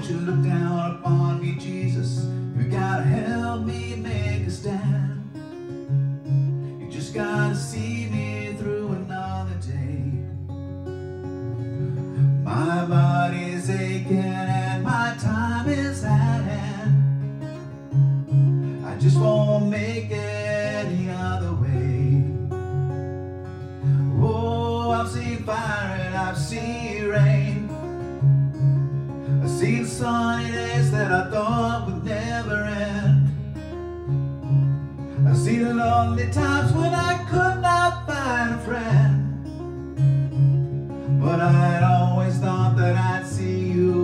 Won't you look down upon me, Jesus? You gotta help me make a stand. You just gotta see me through another day. My body's aching and my time is at hand. I just won't make it any other way. Oh, I've seen fire and I've seen rain. I've seen sunny days that I thought would never end. I've seen lonely times when I could not find a friend. But I'd always thought that I'd see you